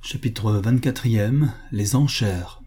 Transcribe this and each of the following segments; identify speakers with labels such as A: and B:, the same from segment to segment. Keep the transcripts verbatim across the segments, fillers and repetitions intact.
A: Chapitre vingt-quatre. Les enchères.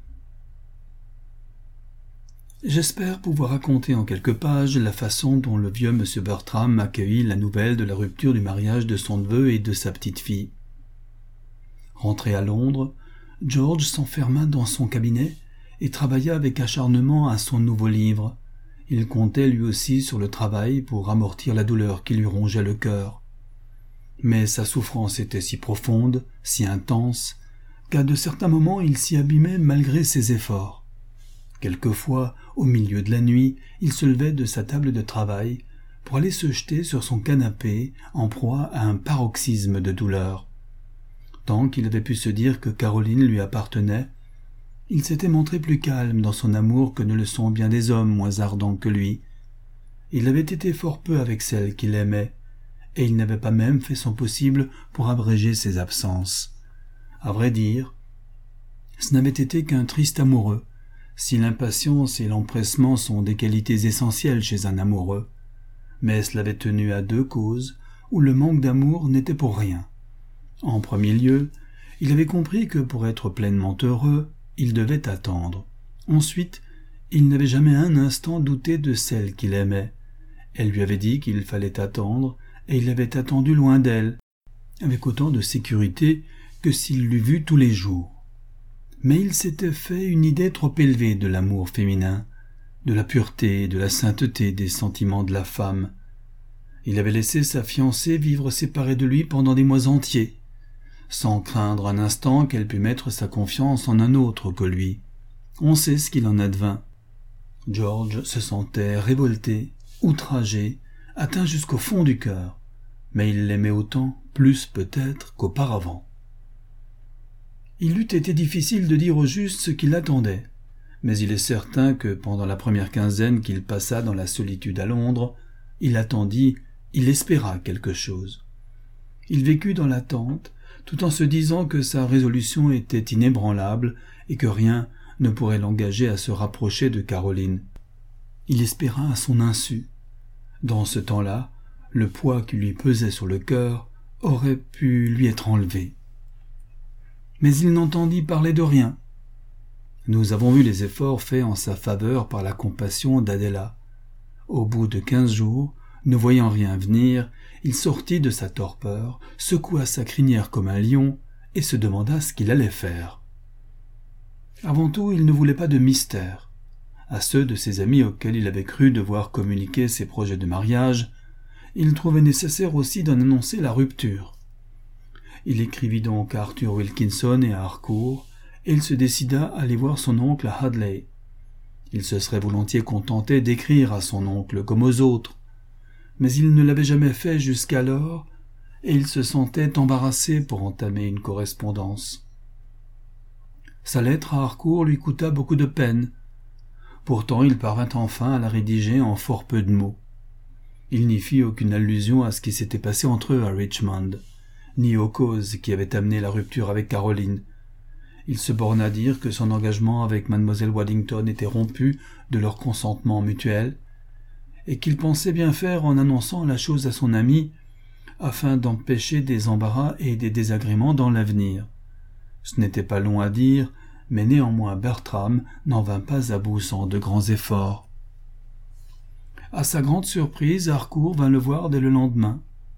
A: J'espère pouvoir raconter en quelques pages la façon dont le vieux M. Bertram accueillit la nouvelle de la rupture du mariage de son neveu et de sa petite-fille. Rentré à Londres, George s'enferma dans son cabinet et travailla avec acharnement à son nouveau livre. Il comptait lui aussi sur le travail pour amortir la douleur qui lui rongeait le cœur. Mais sa souffrance était si profonde, si intense, qu'à de certains moments il s'y abîmait malgré ses efforts. Quelquefois, au milieu de la nuit, il se levait de sa table de travail pour aller se jeter sur son canapé en proie à un paroxysme de douleur. Tant qu'il avait pu se dire que Caroline lui appartenait, il s'était montré plus calme dans son amour que ne le sont bien des hommes moins ardents que lui. Il avait été fort peu avec celle qu'il aimait, et il n'avait pas même fait son possible pour abréger ses absences. À vrai dire, ce n'avait été qu'un triste amoureux, si l'impatience et l'empressement sont des qualités essentielles chez un amoureux. Mais cela avait tenu à deux causes où le manque d'amour n'était pour rien. En premier lieu, il avait compris que pour être pleinement heureux, il devait attendre. Ensuite, il n'avait jamais un instant douté de celle qu'il aimait. Elle lui avait dit qu'il fallait attendre, et il avait attendu loin d'elle, avec autant de sécurité que s'il l'eût vue tous les jours. Mais il s'était fait une idée trop élevée de l'amour féminin, de la pureté et de la sainteté des sentiments de la femme. Il avait laissé sa fiancée vivre séparée de lui pendant des mois entiers, sans craindre un instant qu'elle pût mettre sa confiance en un autre que lui. On sait ce qu'il en advint. George se sentait révolté, outragé, atteint jusqu'au fond du cœur, mais il l'aimait autant, plus peut-être qu'auparavant. Il eût été difficile de dire au juste ce qu'il attendait, mais il est certain que pendant la première quinzaine qu'il passa dans la solitude à Londres, il attendit, il espéra quelque chose. Il vécut dans l'attente, tout en se disant que sa résolution était inébranlable et que rien ne pourrait l'engager à se rapprocher de Caroline. Il espéra à son insu. Dans ce temps-là, le poids qui lui pesait sur le cœur aurait pu lui être enlevé. Mais il n'entendit parler de rien. Nous avons vu les efforts faits en sa faveur par la compassion d'Adela. Au bout de quinze jours, ne voyant rien venir, il sortit de sa torpeur, secoua sa crinière comme un lion et se demanda ce qu'il allait faire. Avant tout, il ne voulait pas de mystère. À ceux de ses amis auxquels il avait cru devoir communiquer ses projets de mariage, il trouvait nécessaire aussi d'en annoncer la rupture. Il écrivit donc à Arthur Wilkinson et à Harcourt, et il se décida à aller voir son oncle à Hadley. Il se serait volontiers contenté d'écrire à son oncle comme aux autres, mais il ne l'avait jamais fait jusqu'alors, et il se sentait embarrassé pour entamer une correspondance. Sa lettre à Harcourt lui coûta beaucoup de peine. Pourtant il parvint enfin à la rédiger en fort peu de mots. Il n'y fit aucune allusion à ce qui s'était passé entre eux à Richmond, ni aux causes qui avaient amené la rupture avec Caroline. Il se borna à dire que son engagement avec mademoiselle Waddington était rompu de leur consentement mutuel, et qu'il pensait bien faire en annonçant la chose à son ami, afin d'empêcher des embarras et des désagréments dans l'avenir. Ce n'était pas long à dire, mais néanmoins Bertram n'en vint pas à bout sans de grands efforts. À sa grande surprise, Harcourt vint le voir dès le lendemain.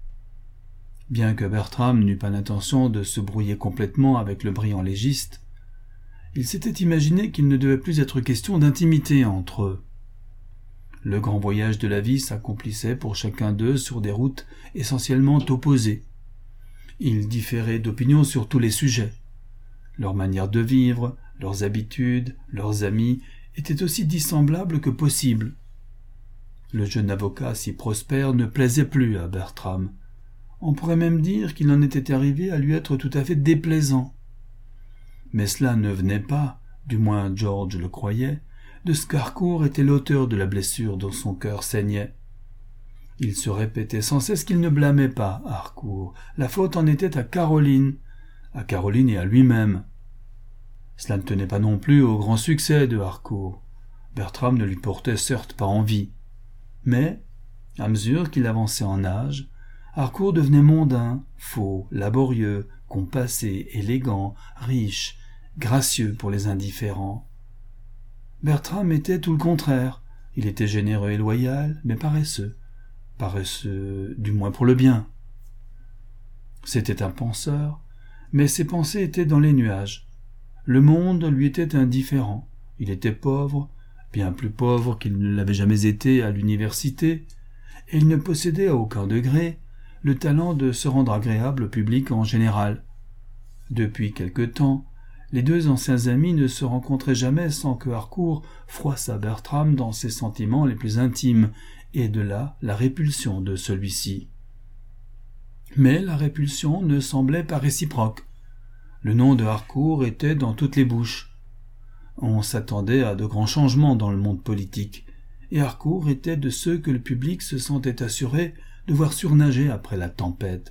A: Bien que Bertram n'eût pas l'intention de se brouiller complètement avec le brillant légiste, il s'était imaginé qu'il ne devait plus être question d'intimité entre eux. Le grand voyage de la vie s'accomplissait pour chacun d'eux sur des routes essentiellement opposées. Ils différaient d'opinion sur tous les sujets. Leur manière de vivre, leurs habitudes, leurs amis étaient aussi dissemblables que possibles. Le jeune avocat si prospère ne plaisait plus à Bertram. On pourrait même dire qu'il en était arrivé à lui être tout à fait déplaisant. Mais cela ne venait pas, du moins George le croyait, de ce qu'Harcourt était l'auteur de la blessure dont son cœur saignait. Il se répétait sans cesse qu'il ne blâmait pas Harcourt. La faute en était à Caroline, à Caroline et à lui-même. Cela ne tenait pas non plus au grand succès de Harcourt. Bertram ne lui portait certes pas envie. Mais, à mesure qu'il avançait en âge, Harcourt devenait mondain, faux, laborieux, compassé, élégant, riche, gracieux pour les indifférents. Bertram était tout le contraire. Il était généreux et loyal, mais paresseux. Paresseux, du moins pour le bien. C'était un penseur, mais ses pensées étaient dans les nuages. Le monde lui était indifférent. Il était pauvre, bien plus pauvre qu'il ne l'avait jamais été à l'université, et il ne possédait à aucun degré le talent de se rendre agréable au public en général. Depuis quelque temps, les deux anciens amis ne se rencontraient jamais sans que Harcourt froissât Bertram dans ses sentiments les plus intimes, et de là la répulsion de celui-ci. Mais la répulsion ne semblait pas réciproque. Le nom de Harcourt était dans toutes les bouches. On s'attendait à de grands changements dans le monde politique, et Harcourt était de ceux que le public se sentait assuré de voir surnager après la tempête.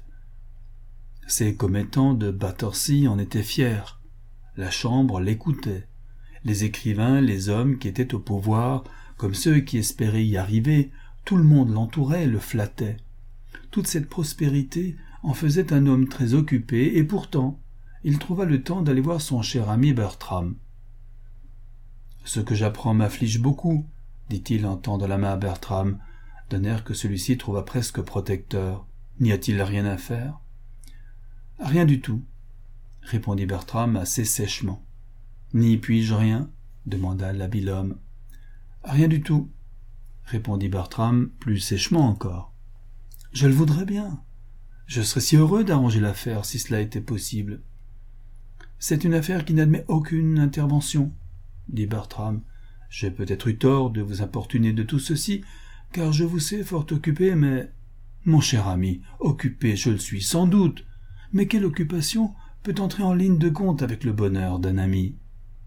A: Ses commettants de Battersea en étaient fiers. La Chambre l'écoutait. Les écrivains, les hommes qui étaient au pouvoir, comme ceux qui espéraient y arriver, tout le monde l'entourait et le flattait. Toute cette prospérité en faisait un homme très occupé, et pourtant, il trouva le temps d'aller voir son cher ami Bertram. « Ce que j'apprends m'afflige beaucoup, » dit-il en tendant la main à Bertram, d'un air que celui-ci trouva presque protecteur. « N'y a-t-il rien à faire ?»« Rien du tout, » répondit Bertram assez sèchement. « N'y puis-je rien ?» demanda l'habile homme. « Rien du tout, » répondit Bertram plus sèchement encore. « Je le voudrais bien. Je serais si heureux d'arranger l'affaire si cela était possible. »« C'est une affaire qui n'admet aucune intervention, » dit Bertram. « J'ai peut-être eu tort de vous importuner de tout ceci, car je vous sais fort occupé, mais... » « Mon cher ami, occupé je le suis sans doute, mais quelle occupation peut entrer en ligne de compte avec le bonheur d'un ami ? »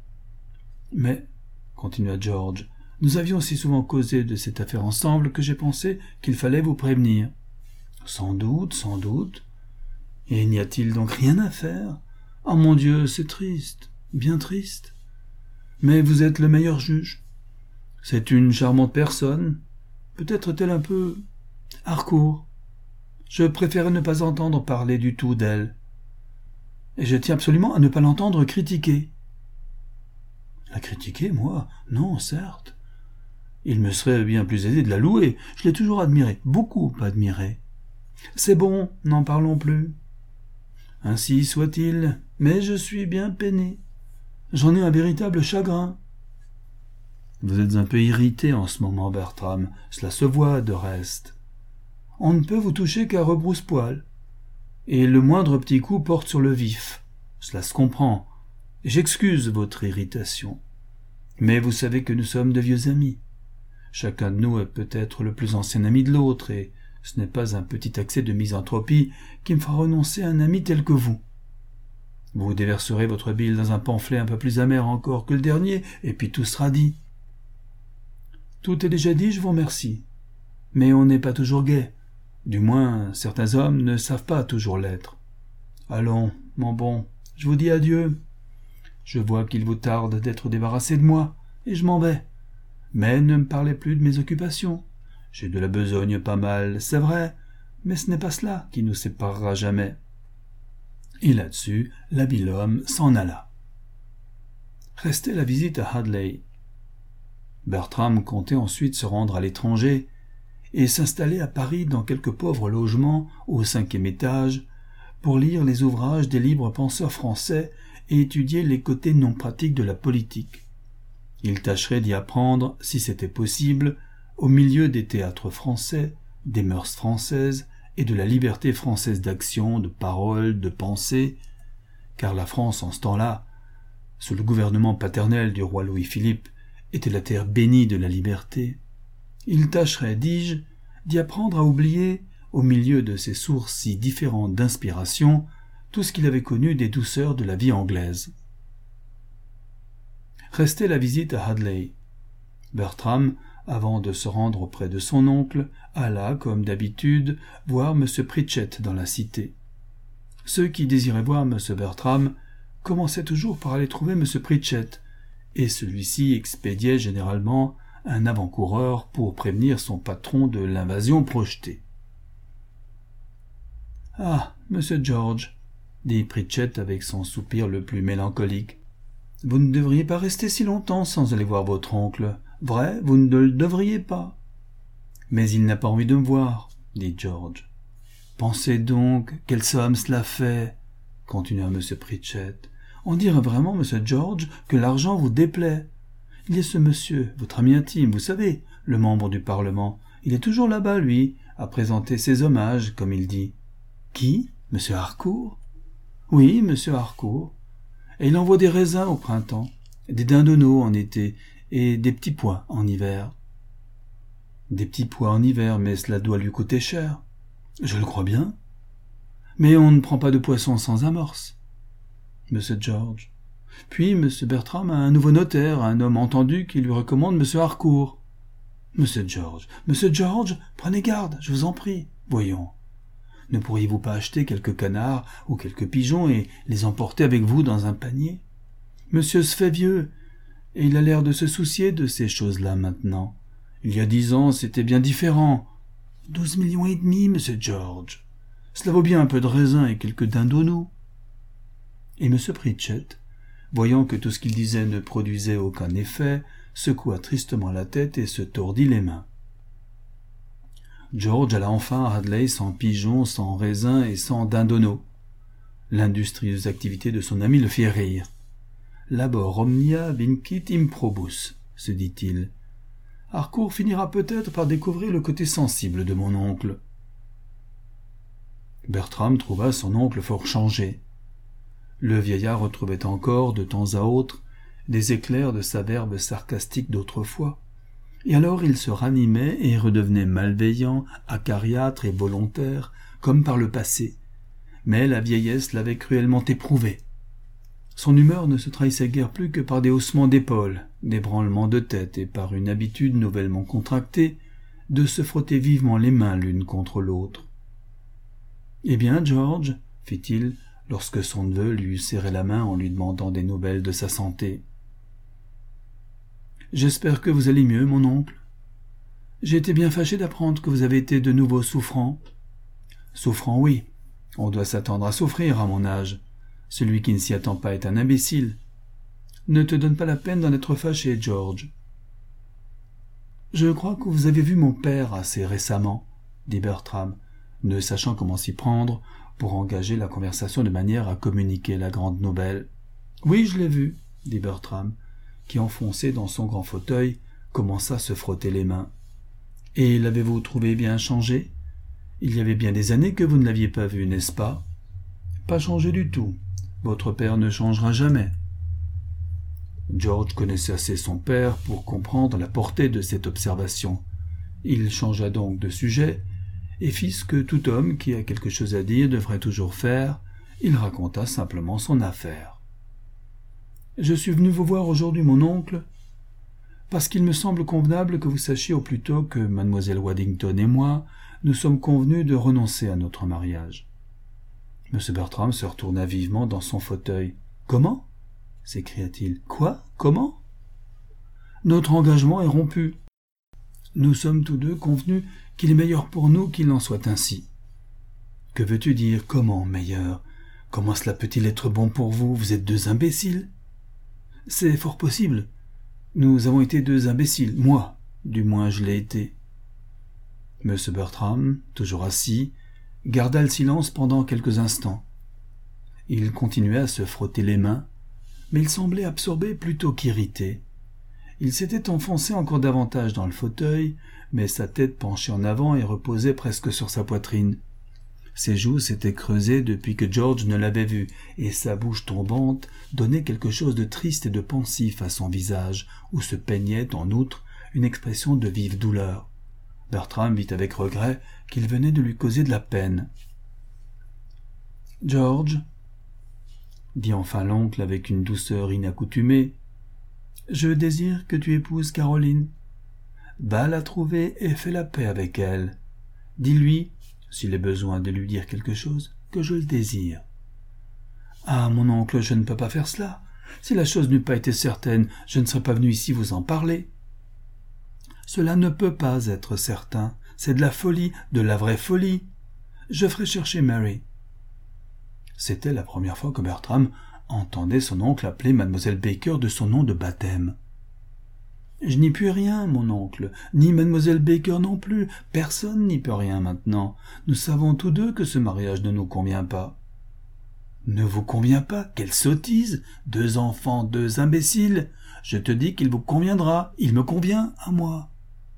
A: « Mais, » continua George, « nous avions si souvent causé de cette affaire ensemble que j'ai pensé qu'il fallait vous prévenir. »« Sans doute, sans doute. Et n'y a-t-il donc rien à faire ? Ah mon Dieu, c'est triste, bien triste. Mais vous êtes le meilleur juge. C'est une charmante personne, peut-être est-elle un peu... Harcourt. Je préférais ne pas entendre parler du tout d'elle. Et je tiens absolument à ne pas l'entendre critiquer. » « La critiquer, moi ? Non, certes. Il me serait bien plus aisé de la louer. Je l'ai toujours admirée, beaucoup admirée. C'est bon, n'en parlons plus. Ainsi soit-il, mais je suis bien peiné. J'en ai un véritable chagrin. » « Vous êtes un peu irrité en ce moment, Bertram. Cela se voit, de reste. On ne peut vous toucher qu'à rebrousse-poil. Et le moindre petit coup porte sur le vif. Cela se comprend. J'excuse votre irritation. Mais vous savez que nous sommes de vieux amis. Chacun de nous est peut-être le plus ancien ami de l'autre, et ce n'est pas un petit accès de misanthropie qui me fera renoncer à un ami tel que vous. Vous déverserez votre bile dans un pamphlet un peu plus amer encore que le dernier, et puis tout sera dit. Tout est déjà dit, je vous remercie. Mais on n'est pas toujours gai. Du moins, certains hommes ne savent pas toujours l'être. Allons, mon bon, je vous dis adieu. Je vois qu'il vous tarde d'être débarrassé de moi, et je m'en vais. Mais ne me parlez plus de mes occupations. J'ai de la besogne pas mal, c'est vrai, mais ce n'est pas cela qui nous séparera jamais. » Et là-dessus, l'habile homme s'en alla. Restait la visite à Hadley. Bertram comptait ensuite se rendre à l'étranger et s'installer à Paris dans quelque pauvre logement au cinquième étage pour lire les ouvrages des libres penseurs français et étudier les côtés non pratiques de la politique. Il tâcherait d'y apprendre, si c'était possible, au milieu des théâtres français, des mœurs françaises et de la liberté française d'action, de parole, de pensée, car la France en ce temps-là, sous le gouvernement paternel du roi Louis-Philippe, était la terre bénie de la liberté. Il tâcherait, dis-je, d'y apprendre à oublier, au milieu de ces sources si différentes d'inspiration, tout ce qu'il avait connu des douceurs de la vie anglaise. Restait la visite à Hadley. Bertram, avant de se rendre auprès de son oncle, alla, comme d'habitude, voir M. Pritchett dans la cité. Ceux qui désiraient voir M. Bertram commençaient toujours par aller trouver M. Pritchett, et celui-ci expédiait généralement un avant-coureur pour prévenir son patron de l'invasion projetée. Ah, monsieur George, dit Pritchett avec son soupir le plus mélancolique, vous ne devriez pas rester si longtemps sans aller voir votre oncle. Vrai, vous ne le devriez pas. Mais il n'a pas envie de me voir, dit George. Pensez donc, quelle somme cela fait, continua M. Pritchett. On dirait vraiment, monsieur George, que l'argent vous déplaît. Il y a ce monsieur, votre ami intime, vous savez, le membre du Parlement. Il est toujours là-bas, lui, à présenter ses hommages, comme il dit. Qui? Monsieur Harcourt? Oui, monsieur Harcourt. Et il envoie des raisins au printemps, des dindonneaux en été, et des petits pois en hiver. Des petits pois en hiver, mais cela doit lui coûter cher. Je le crois bien. Mais on ne prend pas de poisson sans amorce. Monsieur George. Puis monsieur Bertram a un nouveau notaire, un homme entendu qui lui recommande monsieur Harcourt. Monsieur George, monsieur George, prenez garde, je vous en prie. Voyons. Ne pourriez-vous pas acheter quelques canards ou quelques pigeons et les emporter avec vous dans un panier? Monsieur se fait vieux, et il a l'air de se soucier de ces choses-là maintenant. Il y a dix ans, c'était bien différent. Douze millions et demi, monsieur George. Cela vaut bien un peu de raisin et quelques dindonneaux. Et monsieur Pritchett, voyant que tout ce qu'il disait ne produisait aucun effet, secoua tristement la tête et se tordit les mains. George alla enfin à Hadleigh sans pigeons, sans raisins et sans dindonneaux. L'industrieuse activité de son ami le fit rire. Labor omnia vincit improbus, se dit-il. Harcourt finira peut-être par découvrir le côté sensible de mon oncle. Bertram trouva son oncle fort changé. Le vieillard retrouvait encore, de temps à autre, des éclairs de sa verve sarcastique d'autrefois, et alors il se ranimait et redevenait malveillant, acariâtre et volontaire, comme par le passé. Mais la vieillesse l'avait cruellement éprouvé. Son humeur ne se trahissait guère plus que par des haussements d'épaules, des branlements de tête et par une habitude nouvellement contractée de se frotter vivement les mains l'une contre l'autre. « Eh bien, George, fit-il, lorsque son neveu lui eut serré la main en lui demandant des nouvelles de sa santé. « J'espère que vous allez mieux, mon oncle. J'ai été bien fâché d'apprendre que vous avez été de nouveau souffrant. »« Souffrant, oui. On doit s'attendre à souffrir à mon âge. Celui qui ne s'y attend pas est un imbécile. Ne te donne pas la peine d'en être fâché, George. »« Je crois que vous avez vu mon père assez récemment, » dit Bertram, ne sachant comment s'y prendre pour engager la conversation de manière à communiquer la grande nouvelle. « Oui, je l'ai vu, » dit Bertram, qui, enfoncé dans son grand fauteuil, commença à se frotter les mains. « Et l'avez-vous trouvé bien changé? Il y avait bien des années que vous ne l'aviez pas vu, n'est-ce pas? »« Pas changé du tout. Votre père ne changera jamais. » George connaissait assez son père pour comprendre la portée de cette observation. Il changea donc de sujet, et fit ce que tout homme qui a quelque chose à dire devrait toujours faire, il raconta simplement son affaire. « Je suis venu vous voir aujourd'hui, mon oncle, parce qu'il me semble convenable que vous sachiez au plus tôt que mademoiselle Waddington et moi, nous sommes convenus de renoncer à notre mariage. » M. Bertram se retourna vivement dans son fauteuil. « Comment ?» s'écria-t-il. « Quoi? Comment ?»« Notre engagement est rompu. Nous sommes tous deux convenus qu'il est meilleur pour nous qu'il en soit ainsi. »« Que veux-tu dire? Comment meilleur? Comment cela peut-il être bon pour vous? Vous êtes deux imbéciles. »« C'est fort possible. Nous avons été deux imbéciles. Moi, du moins, je l'ai été. » M. Bertram, toujours assis, garda le silence pendant quelques instants. Il continuait à se frotter les mains, mais il semblait absorbé plutôt qu'irrité. Il s'était enfoncé encore davantage dans le fauteuil, mais sa tête penchée en avant et reposait presque sur sa poitrine. Ses joues s'étaient creusées depuis que George ne l'avait vu, et sa bouche tombante donnait quelque chose de triste et de pensif à son visage, où se peignait, en outre, une expression de vive douleur. Bertram vit avec regret qu'il venait de lui causer de la peine. « George, » dit enfin l'oncle avec une douceur inaccoutumée, « je désire que tu épouses Caroline. Va la trouver et fais la paix avec elle. Dis-lui, s'il est besoin de lui dire quelque chose, que je le désire. »« Ah, mon oncle, je ne peux pas faire cela. Si la chose n'eût pas été certaine, je ne serais pas venu ici vous en parler. »« Cela ne peut pas être certain. C'est de la folie, de la vraie folie. Je ferai chercher Mary. C'était la première fois que Bertram entendait son oncle appeler mademoiselle Baker de son nom de baptême. « Je n'y puis rien, mon oncle, ni mademoiselle Baker non plus. Personne n'y peut rien maintenant. Nous savons tous deux que ce mariage ne nous convient pas. »« Ne vous convient pas? Quelle sottise! Deux enfants, deux imbéciles! Je te dis qu'il vous conviendra. Il me convient à moi. »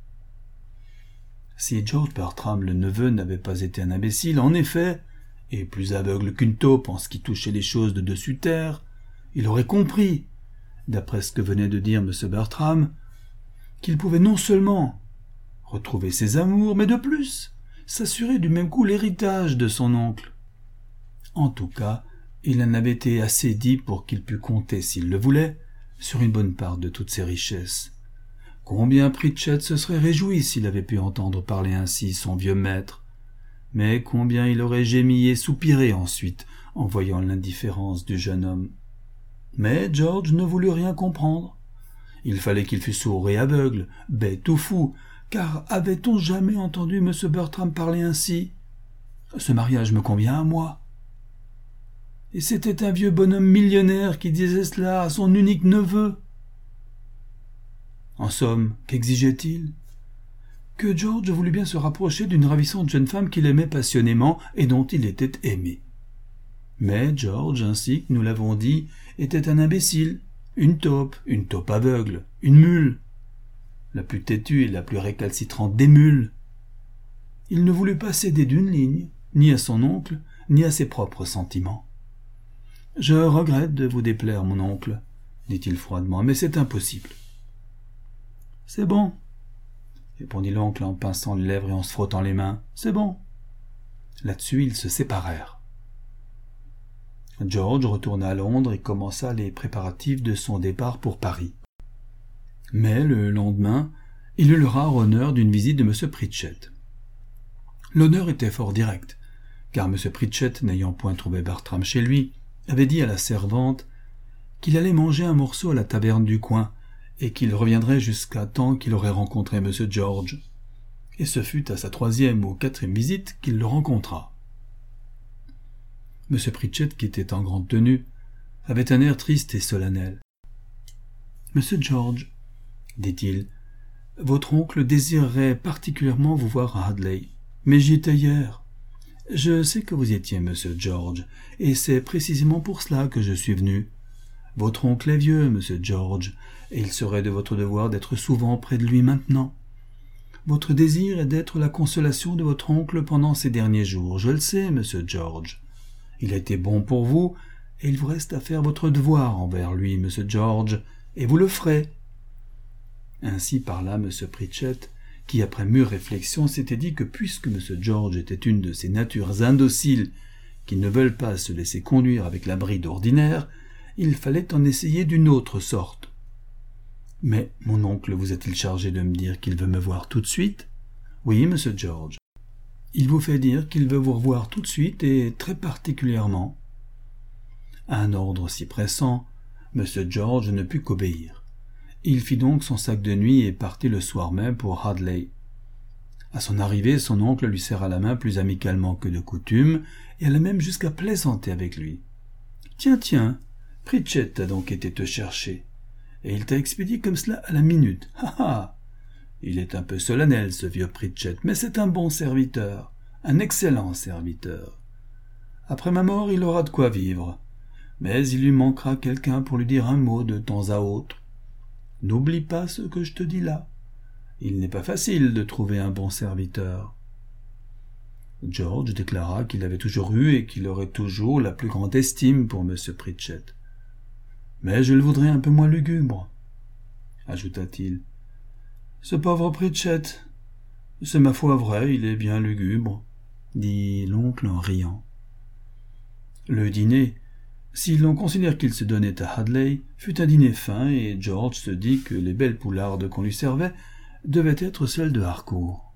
A: Si George Bertram, le neveu, n'avait pas été un imbécile, en effet, et plus aveugle qu'une taupe en ce qui touchait les choses de dessus terre, il aurait compris, d'après ce que venait de dire M. Bertram, qu'il pouvait non seulement retrouver ses amours, mais de plus s'assurer du même coup l'héritage de son oncle. En tout cas, il en avait été assez dit pour qu'il pût compter, s'il le voulait, sur une bonne part de toutes ses richesses. Combien Pritchett se serait réjoui s'il avait pu entendre parler ainsi son vieux maître, mais combien il aurait gémi et soupiré ensuite en voyant l'indifférence du jeune homme. Mais George ne voulut rien comprendre. Il fallait qu'il fût sourd et aveugle, bête ou fou, car avait-on jamais entendu M. Bertram parler ainsi? Ce mariage me convient à moi. Et c'était un vieux bonhomme millionnaire qui disait cela à son unique neveu. En somme, qu'exigeait-il? Que George voulut bien se rapprocher d'une ravissante jeune femme qu'il aimait passionnément et dont il était aimé. Mais George, ainsi que nous l'avons dit, était un imbécile, une taupe, une taupe aveugle, une mule, la plus têtue et la plus récalcitrante des mules. Il ne voulut pas céder d'une ligne, ni à son oncle, ni à ses propres sentiments. « Je regrette de vous déplaire, mon oncle, » dit-il froidement, « mais c'est impossible. »« C'est bon, » répondit l'oncle en pinçant les lèvres et en se frottant les mains. « C'est bon. » Là-dessus, ils se séparèrent. George retourna à Londres et commença les préparatifs de son départ pour Paris. Mais le lendemain, il eut le rare honneur d'une visite de M. Pritchett. L'honneur était fort direct, car M. Pritchett, n'ayant point trouvé Bertram chez lui, avait dit à la servante qu'il allait manger un morceau à la taverne du coin et qu'il reviendrait jusqu'à temps qu'il aurait rencontré M. George. Et ce fut à sa troisième ou quatrième visite qu'il le rencontra. M. Pritchett, qui était en grande tenue, avait un air triste et solennel. « Monsieur George, dit-il, votre oncle désirerait particulièrement vous voir à Hadley, mais j'y étais hier. Je sais que vous y étiez, Monsieur George, et c'est précisément pour cela que je suis venu. Votre oncle est vieux, Monsieur George, et il serait de votre devoir d'être souvent près de lui maintenant. Votre désir est d'être la consolation de votre oncle pendant ces derniers jours, je le sais, Monsieur George. Il a été bon pour vous, et il vous reste à faire votre devoir envers lui, Monsieur George, et vous le ferez. » Ainsi parla M. Pritchett, qui, après mûre réflexion, s'était dit que puisque M. George était une de ces natures indociles qui ne veulent pas se laisser conduire avec la bride ordinaire, il fallait en essayer d'une autre sorte. « Mais mon oncle vous a-t-il chargé de me dire qu'il veut me voir tout de suite ?»« Oui, Monsieur George. » « Il vous fait dire qu'il veut vous revoir tout de suite et très particulièrement. » À un ordre si pressant, M. George ne put qu'obéir. Il fit donc son sac de nuit et partit le soir même pour Hadley. À son arrivée, son oncle lui serra la main plus amicalement que de coutume et alla même jusqu'à plaisanter avec lui. « Tiens, tiens, Pritchett a donc été te chercher, et il t'a expédié comme cela à la minute. Ha ha! Il est un peu solennel, ce vieux Pritchett, mais c'est un bon serviteur, un excellent serviteur. Après ma mort, il aura de quoi vivre, mais il lui manquera quelqu'un pour lui dire un mot de temps à autre. N'oublie pas ce que je te dis là. Il n'est pas facile de trouver un bon serviteur. » George déclara qu'il avait toujours eu et qu'il aurait toujours la plus grande estime pour M. Pritchett. « Mais je le voudrais un peu moins lugubre, » ajouta-t-il. « Ce pauvre Pritchett, c'est ma foi vrai, il est bien lugubre, » dit l'oncle en riant. Le dîner, si l'on considère qu'il se donnait à Hadley, fut un dîner fin, et George se dit que les belles poulardes qu'on lui servait devaient être celles de Harcourt.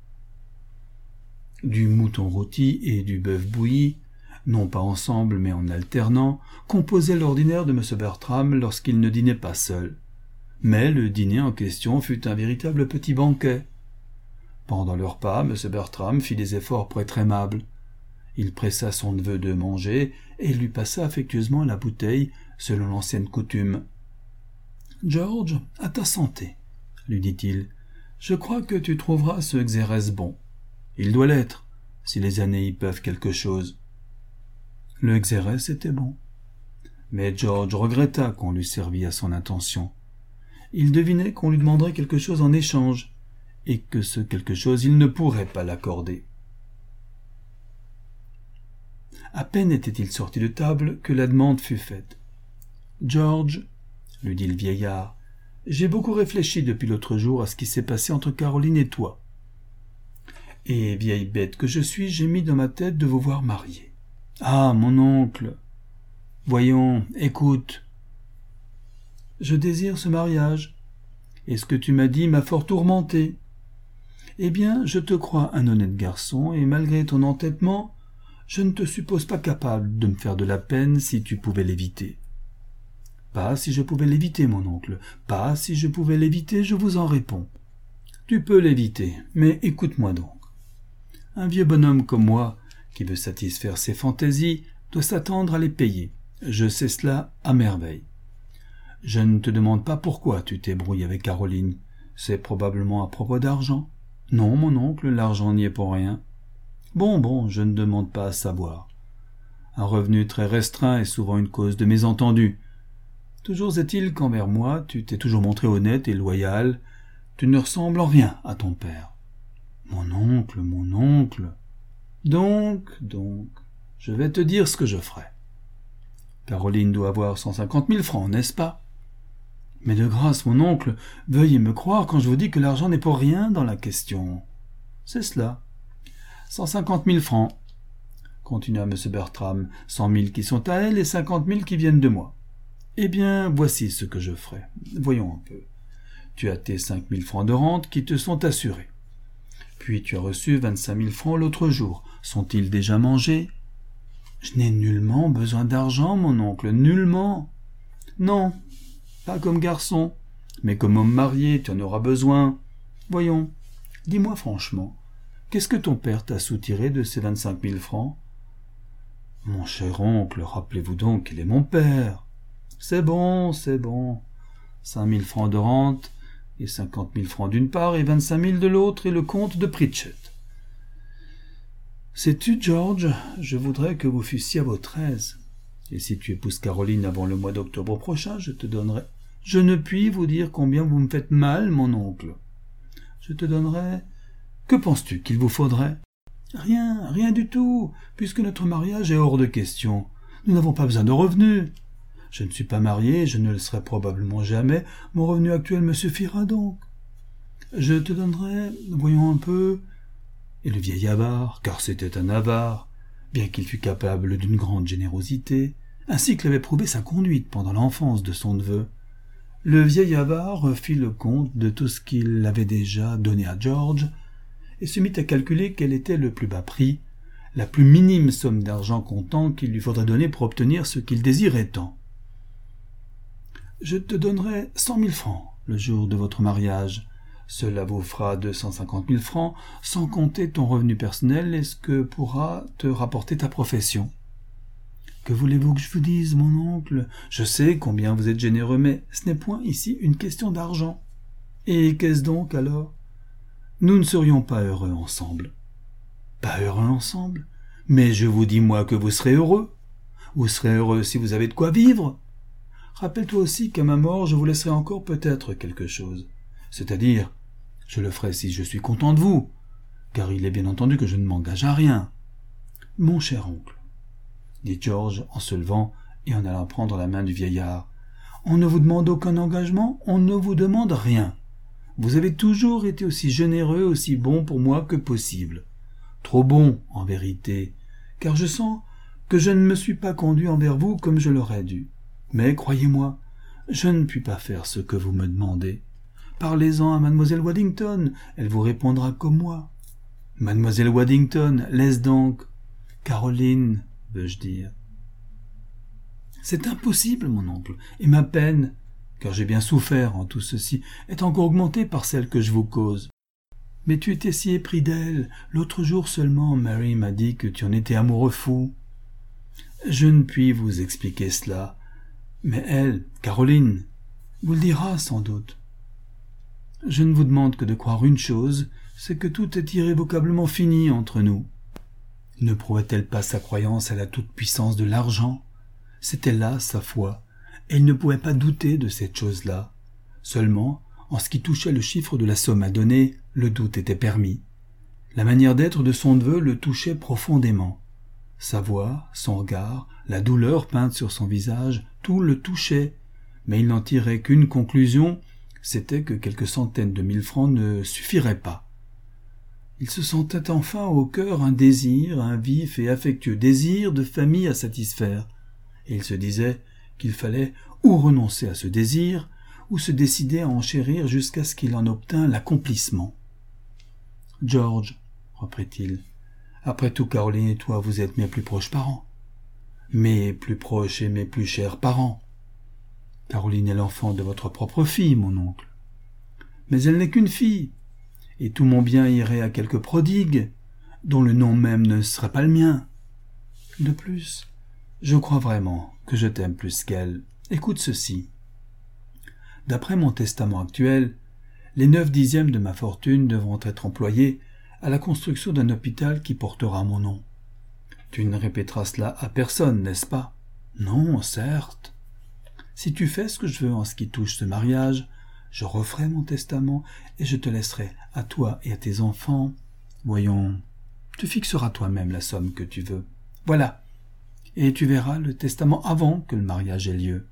A: Du mouton rôti et du bœuf bouilli, non pas ensemble mais en alternant, composaient l'ordinaire de M. Bertram lorsqu'il ne dînait pas seul. Mais le dîner en question fut un véritable petit banquet. Pendant le repas, M. Bertram fit des efforts pour être aimable. Il pressa son neveu de manger et lui passa affectueusement la bouteille selon l'ancienne coutume. « George, à ta santé, » lui dit-il. « Je crois que tu trouveras ce Xérès bon. Il doit l'être, si les années y peuvent quelque chose. » Le Xérès était bon. Mais George regretta qu'on lui servît à son intention. Il devinait qu'on lui demanderait quelque chose en échange, et que ce quelque chose il ne pourrait pas l'accorder. À peine était-il sorti de table que la demande fut faite. « George, » lui dit le vieillard, « j'ai beaucoup réfléchi depuis l'autre jour à ce qui s'est passé entre Caroline et toi. Et, vieille bête que je suis, j'ai mis dans ma tête de vous voir mariés. Ah, mon oncle, voyons, écoute. Je désire ce mariage, et ce que tu m'as dit m'a fort tourmenté. Eh bien, je te crois un honnête garçon, et malgré ton entêtement, je ne te suppose pas capable de me faire de la peine si tu pouvais l'éviter. Pas si je pouvais l'éviter, mon oncle, pas si je pouvais l'éviter, je vous en réponds. Tu peux l'éviter, mais écoute-moi donc. Un vieux bonhomme comme moi, qui veut satisfaire ses fantaisies, doit s'attendre à les payer. Je sais cela à merveille. Je ne te demande pas pourquoi tu t'es brouillé avec Caroline. C'est probablement à propos d'argent. Non, mon oncle, l'argent n'y est pour rien. Bon, bon, je ne demande pas à savoir. Un revenu très restreint est souvent une cause de mésentendu. Toujours est-il qu'envers moi, tu t'es toujours montré honnête et loyal. Tu ne ressembles en rien à ton père. Mon oncle, mon oncle. Donc, donc, je vais te dire ce que je ferai. Caroline doit avoir cent cinquante mille francs, n'est-ce pas? Mais de grâce, mon oncle, veuillez me croire quand je vous dis que l'argent n'est pour rien dans la question. C'est cela. Cent cinquante mille francs, continua M. Bertram, cent mille qui sont à elle et cinquante mille qui viennent de moi. Eh bien, voici ce que je ferai. Voyons un peu. Tu as tes cinq mille francs de rente qui te sont assurés. Puis tu as reçu vingt-cinq mille francs l'autre jour. Sont-ils déjà mangés? Je n'ai nullement besoin d'argent, mon oncle, nullement. Non, pas comme garçon, mais comme homme marié, tu en auras besoin. Voyons, dis-moi franchement, qu'est-ce que ton père t'a soutiré de ces vingt-cinq mille francs? Mon cher oncle, rappelez-vous donc qu'il est mon père. C'est bon, c'est bon. Cinq mille francs de rente, et cinquante mille francs d'une part, et vingt-cinq mille de l'autre, et le comte de Pritchett. Sais-tu, George, je voudrais que vous fussiez à votre aise. Et si tu épouses Caroline avant le mois d'octobre prochain, je te donnerai... Je ne puis vous dire combien vous me faites mal, mon oncle. Je te donnerai... Que penses-tu qu'il vous faudrait? Rien, rien du tout, puisque notre mariage est hors de question. Nous n'avons pas besoin de revenus. Je ne suis pas marié, je ne le serai probablement jamais. Mon revenu actuel me suffira donc. Je te donnerai, voyons un peu... Et le vieil avare, car c'était un avare, bien qu'il fût capable d'une grande générosité, ainsi que l'avait prouvé sa conduite pendant l'enfance de son neveu, le vieil avare fit le compte de tout ce qu'il avait déjà donné à George, et se mit à calculer quel était le plus bas prix, la plus minime somme d'argent comptant qu'il lui faudrait donner pour obtenir ce qu'il désirait tant. « Je te donnerai cent mille francs le jour de votre mariage. Cela vous fera deux cent cinquante mille francs, sans compter ton revenu personnel et ce que pourra te rapporter ta profession. » Que voulez-vous que je vous dise, mon oncle? Je sais combien vous êtes généreux, mais ce n'est point ici une question d'argent. Et qu'est-ce donc alors? Nous ne serions pas heureux ensemble. Pas heureux ensemble? Mais je vous dis, moi, que vous serez heureux. Vous serez heureux si vous avez de quoi vivre. Rappelle-toi aussi qu'à ma mort, je vous laisserai encore peut-être quelque chose. C'est-à-dire, je le ferai si je suis content de vous, car il est bien entendu que je ne m'engage à rien. Mon cher oncle, dit George en se levant et en allant prendre la main du vieillard, on ne vous demande aucun engagement, on ne vous demande rien. Vous avez toujours été aussi généreux, aussi bon pour moi que possible. Trop bon, en vérité, car je sens que je ne me suis pas conduit envers vous comme je l'aurais dû. Mais croyez-moi, je ne puis pas faire ce que vous me demandez. Parlez-en à mademoiselle Waddington, elle vous répondra comme moi. Mademoiselle Waddington, laisse donc. Caroline, veux-je dire. C'est impossible, mon oncle, et ma peine, car j'ai bien souffert en tout ceci, est encore augmentée par celle que je vous cause. Mais tu étais si épris d'elle. L'autre jour seulement, Mary m'a dit que tu en étais amoureux fou. » Je ne puis vous expliquer cela. Mais elle, Caroline, vous le dira sans doute. Je ne vous demande que de croire une chose, c'est que tout est irrévocablement fini entre nous. Ne prouvait-elle pas sa croyance à la toute-puissance de l'argent? C'était là sa foi, et il ne pouvait pas douter de cette chose-là. Seulement, en ce qui touchait le chiffre de la somme à donner, le doute était permis. La manière d'être de son neveu le touchait profondément. Sa voix, son regard, la douleur peinte sur son visage, tout le touchait, mais il n'en tirait qu'une conclusion, c'était que quelques centaines de mille francs ne suffiraient pas. Il se sentait enfin au cœur un désir, un vif et affectueux désir de famille à satisfaire, et il se disait qu'il fallait ou renoncer à ce désir, ou se décider à en chérir jusqu'à ce qu'il en obtînt l'accomplissement. « George, reprit-il, après tout Caroline et toi vous êtes mes plus proches parents, mes plus proches et mes plus chers parents. Caroline est l'enfant de votre propre fille, mon oncle. Mais elle n'est qu'une fille, et tout mon bien irait à quelque prodigue, dont le nom même ne serait pas le mien. De plus, je crois vraiment que je t'aime plus qu'elle. Écoute ceci. D'après mon testament actuel, les neuf dixièmes de ma fortune devront être employés à la construction d'un hôpital qui portera mon nom. Tu ne répéteras cela à personne, n'est-ce pas? Non, certes. Si tu fais ce que je veux en ce qui touche ce mariage, je referai mon testament et je te laisserai à toi et à tes enfants. Voyons, tu fixeras toi-même la somme que tu veux. Voilà, et tu verras le testament avant que le mariage ait lieu.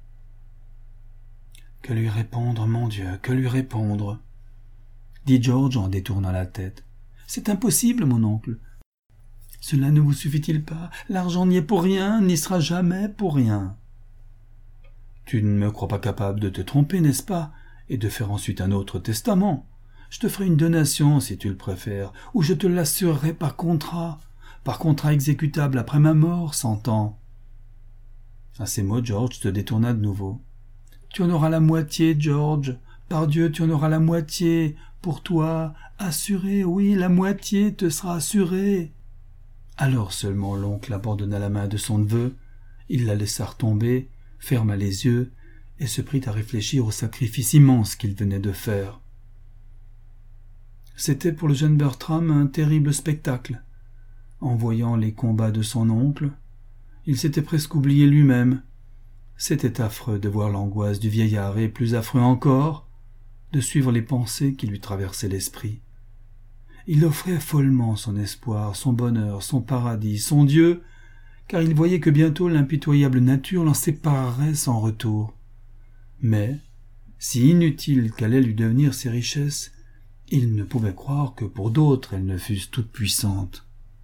A: Que lui répondre, mon Dieu, que lui répondre, dit George en détournant la tête. C'est impossible, mon oncle. Cela ne vous suffit-il pas? L'argent n'y est pour rien, n'y sera jamais pour rien. Tu ne me crois pas capable de te tromper, n'est-ce pas, et de faire ensuite un autre testament? Je te ferai une donation, si tu le préfères, ou je te l'assurerai par contrat, par contrat exécutable après ma mort, s'entend. À ces mots, George se détourna de nouveau. Tu en auras la moitié, George. Par Dieu, tu en auras la moitié. Pour toi, assuré, oui, la moitié te sera assurée. Alors seulement l'oncle abandonna la main de son neveu, il la laissa retomber, ferma les yeux et se prit à réfléchir au sacrifice immense qu'il venait de faire. C'était pour le jeune Bertram un terrible spectacle. En voyant les combats de son oncle, il s'était presque oublié lui-même. C'était affreux de voir l'angoisse du vieillard et plus affreux encore de suivre les pensées qui lui traversaient l'esprit. Il offrait follement son espoir, son bonheur, son paradis, son Dieu, car il voyait que bientôt l'impitoyable nature l'en séparerait sans retour. Mais, si inutile qu'allaient lui devenir ses richesses, il ne pouvait croire que pour d'autres elles ne fussent toutes puissantes.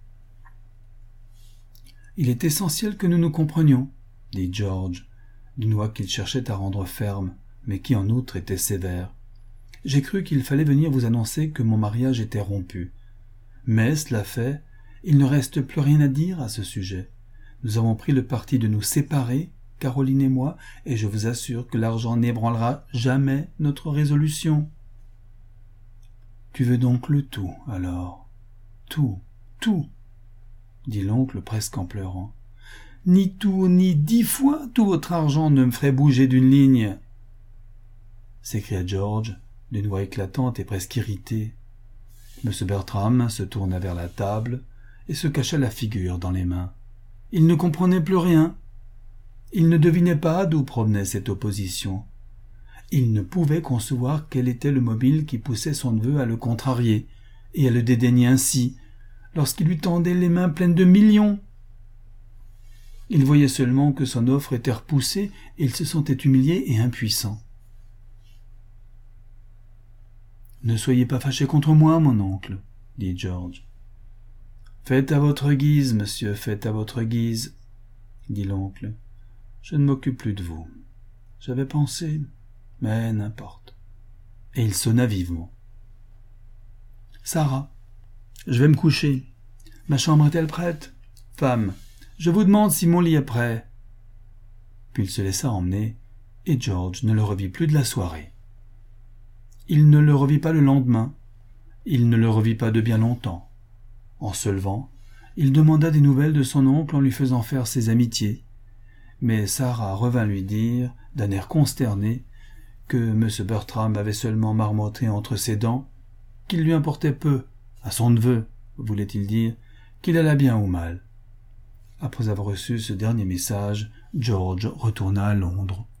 A: « Il est essentiel que nous nous comprenions, » dit George, d'une voix qu'il cherchait à rendre ferme, mais qui en outre était sévère. « J'ai cru qu'il fallait venir vous annoncer que mon mariage était rompu. Mais, cela fait, il ne reste plus rien à dire à ce sujet. Nous avons pris le parti de nous séparer, Caroline et moi, et je vous assure que l'argent n'ébranlera jamais notre résolution. » « Tu veux donc le tout, alors? Tout, tout, dit l'oncle presque en pleurant. « Ni tout, ni dix fois tout votre argent ne me ferait bouger d'une ligne. » s'écria George, d'une voix éclatante et presque irritée. M. Bertram se tourna vers la table et se cacha la figure dans les mains. Il ne comprenait plus rien. Il ne devinait pas d'où provenait cette opposition. Il ne pouvait concevoir quel était le mobile qui poussait son neveu à le contrarier et à le dédaigner ainsi, lorsqu'il lui tendait les mains pleines de millions. Il voyait seulement que son offre était repoussée et il se sentait humilié et impuissant. « Ne soyez pas fâché contre moi, mon oncle, » dit George. « Faites à votre guise, monsieur, faites à votre guise, » dit l'oncle. « Je ne m'occupe plus de vous. J'avais pensé, mais n'importe. » Et il sonna vivement. « Sarah, je vais me coucher. Ma chambre est-elle prête? Femme, je vous demande si mon lit est prêt. » Puis il se laissa emmener, et George ne le revit plus de la soirée. Il ne le revit pas le lendemain, Il ne le revit pas de bien longtemps. En se levant, il demanda des nouvelles de son oncle en lui faisant faire ses amitiés. Mais Sarah revint lui dire, d'un air consterné, que M. Bertram avait seulement marmotté entre ses dents, qu'il lui importait peu, à son neveu, voulait-il dire, qu'il allât bien ou mal. Après avoir reçu ce dernier message, George retourna à Londres.